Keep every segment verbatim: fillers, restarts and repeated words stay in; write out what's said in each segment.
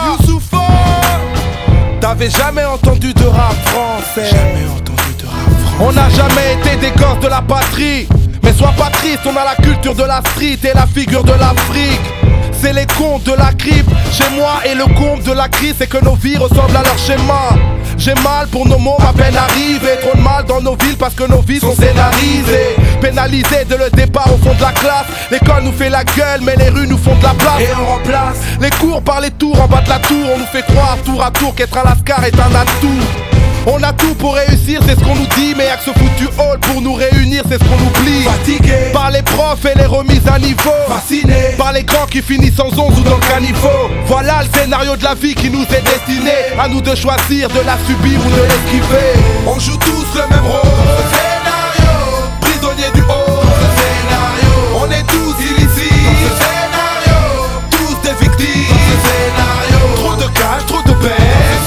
Youssoupha. T'avais jamais entendu de rap français. Jamais entendu de rap français. On n'a jamais été des gosses de la patrie. Mais sois pas triste, on a la culture de la street et la figure de l'Afrique. C'est les contes de la crypte chez moi, et le comble de la crise c'est que nos vies ressemblent à leur schéma. J'ai mal pour nos mots à peine arrivés. Trop de mal dans nos villes parce que nos vies sont scénarisées. Pénalisés dès le départ au fond de la classe. L'école nous fait la gueule mais les rues nous font de la place. Et on remplace les cours par les tours en bas de la tour. On nous fait croire tour à tour qu'être un lascar est un atout. On a tout pour réussir, c'est ce qu'on nous dit. Mais y'a que ce foutu hall pour nous réunir, c'est ce qu'on oublie. Fatigué par les profs et les remises à niveau. Fasciné par les grands qui finissent en onze ou dans le caniveau. Voilà le scénario de la vie qui nous est destiné. À nous de choisir de la subir ou de l'esquiver. On joue tous le même rôle. Scénario prisonnier du haut. Scénario on est tous illicites. Scénario tous des victimes. Scénario trop de cash, trop de paix.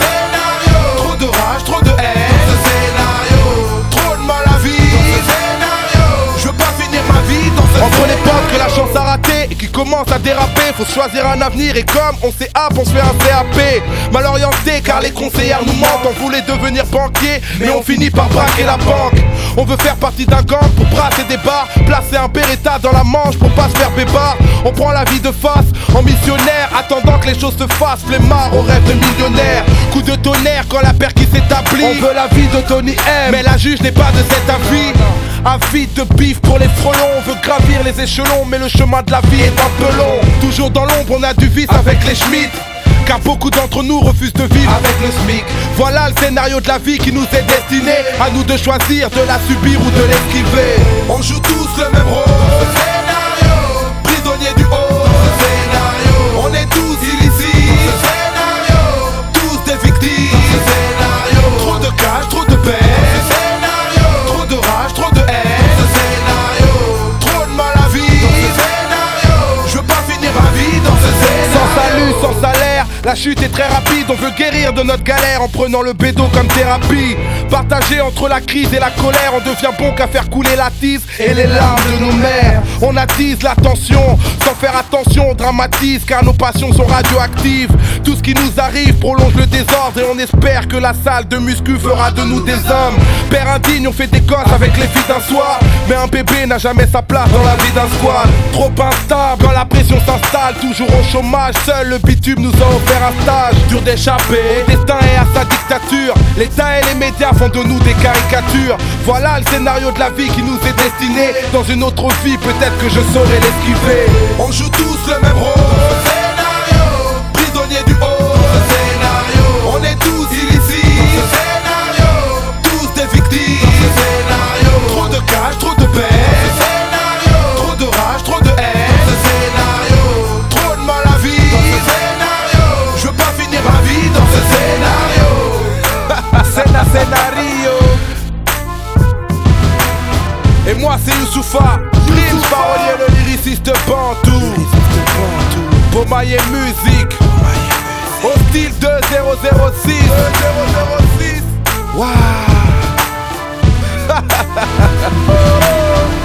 Entre les potes que la chance a raté et qui commence à déraper, faut choisir un avenir et comme on s'est app, on se fait un C A P. Mal orienté car les conseillères nous mentent. On voulait devenir banquier mais on finit par braquer la banque. On veut faire partie d'un gang pour brasser des bars, placer un Beretta dans la manche pour pas se faire bébard. On prend la vie de face en missionnaire, attendant que les choses se fassent. Flemmard au rêve de millionnaire. Coup de tonnerre quand la paire qui s'établit. On veut la vie de Tony M, mais la juge n'est pas de cet avis. Avide de bif pour les frelons. On veut gravir les échelons mais le chemin de la vie est un peu long. Toujours dans l'ombre on a du vice avec les Schmitt. Car beaucoup d'entre nous refusent de vivre avec le SMIC. Voilà le scénario de la vie qui nous est destiné. À nous de choisir de la subir ou de l'esquiver. On joue tous le même rôle. Scénario prisonnier du haut. Scénario on est tous illicites. Scénario tous des victimes. Scénario trop de cash, trop de paix. Scénario trop de rage, trop de haine. Scénario trop de mal à vivre. Scénario je veux pas finir ma vie dans ce scénario. Sans salut, sans salaire, la chute est très rapide. On veut guérir de notre galère en prenant le bédo comme thérapie. Partagé entre la crise et la colère, on devient bon qu'à faire couler la tise et les larmes de nos mères. On attise la tension, sans faire attention, on dramatise car nos passions sont radioactives. Tout ce qui nous arrive prolonge le désordre et on espère que la salle de muscu fera de nous des hommes. Père indigne, on fait des gosses avec les filles d'un soir. Mais un bébé n'a jamais sa place dans la vie d'un squad. Trop instable, quand la pression s'installe, toujours au chômage. Seul le bitume nous a offert un stage. Dur d'échapper au destin et à sa dictature. L'État et les médias font de nous des caricatures. Voilà le scénario de la vie qui nous est destiné. Dans une autre vie, peut-être que je saurais l'esquiver. On joue tous le même rôle. Scénario prisonnier du haut. Scénario on est tous illicites. Scénario tous des victimes. Scénario trop de cash, trop de paix. Scénario trop de rage, trop de haine. Scénario trop de mal à vivre. Scénario je veux pas finir ma vie dans ce scénario. C'est un scénario. Et moi c'est Youssoupha, Prince parolier, le lyriciste Bantou. Bomaye musique au style deux zéro zéro six. Waouh.